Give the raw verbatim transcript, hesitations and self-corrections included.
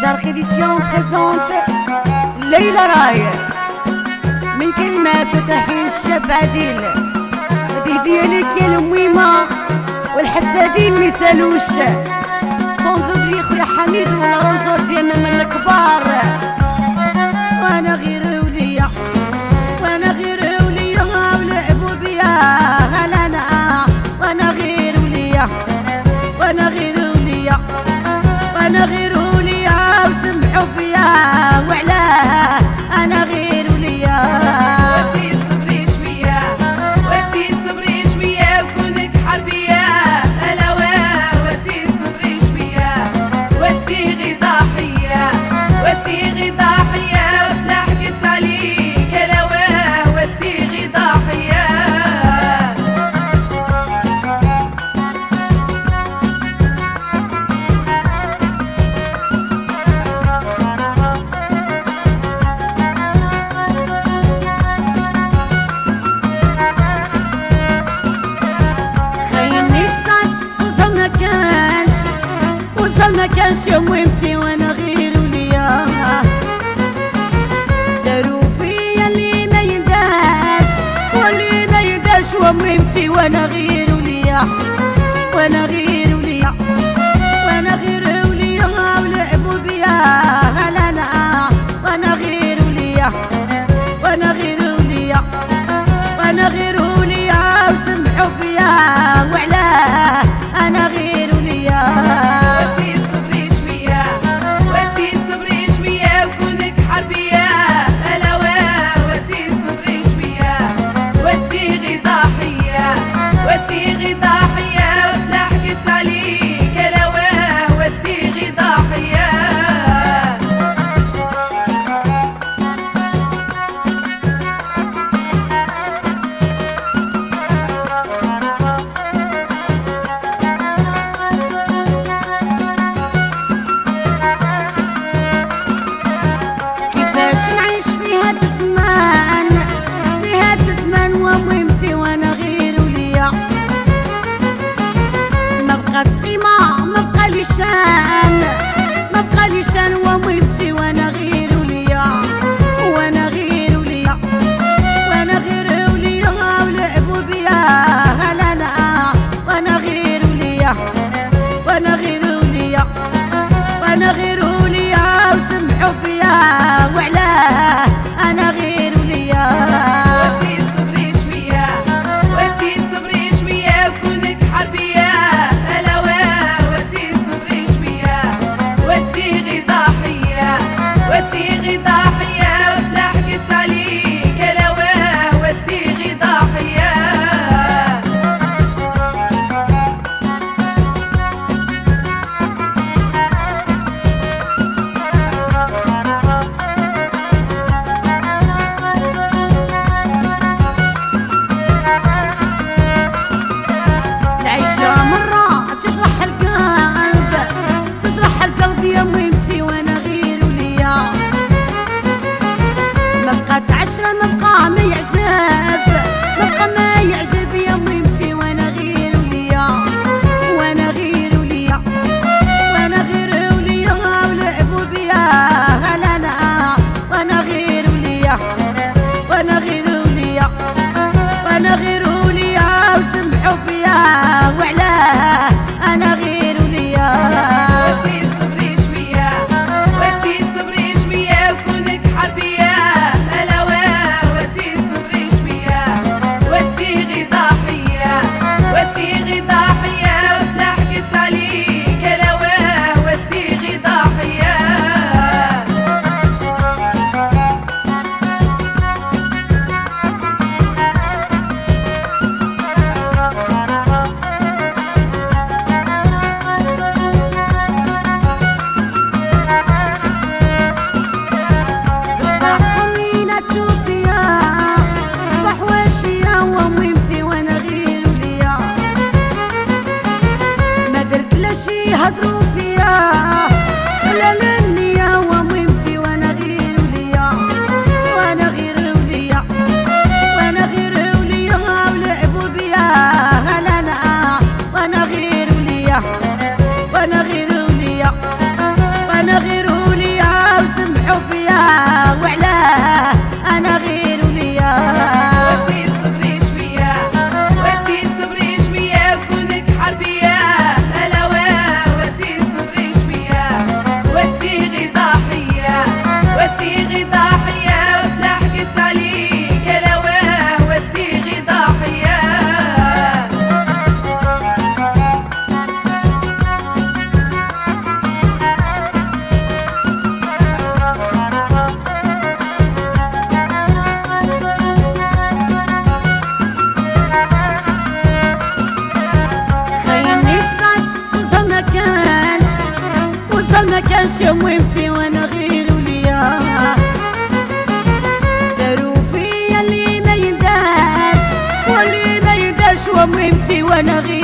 شرق إديسيون بريزونت ليلى راية من كلمات تحين الشاب عديل. هذه ديالك يا الميمة والحسادين ميسالوش صنزوبلي خويا حميد والرجل ديالنا من الكبار. وانا غير وليا وانا غير وليا ولعبوا بيا غلانا. وانا غير وليا وانا غير وليا وانا غير وليا وسمحوا فيا وعلاه انا غير وليا. وانتي صبري شويه وانتي صبري شويه وكونك حربيه هلا وانتي صبري شويه وانتي غي ضحيه وانتي غي ضحيه وتلحقت عليك هلا وانتي غي ضحيه. ما كانش مهمتي وانا غير وليا داروا فيا اللي ما ينداش واللي ما ينداش ومهمتي وانا غير وليا وانا غير وليا وانا غير وليا ولعبوا بيا غلانا. وانا غير وليا وانا غير وليا وانا غير وليا وسمحوا فيا وعلاه انا غير وليا. وانتي غي ضحية وتلحقت وصل ما كانش مهمتي وانا غير وليا داروا فيا اللي ما ينداش واللي ما ينداش ومهمتي وانا غير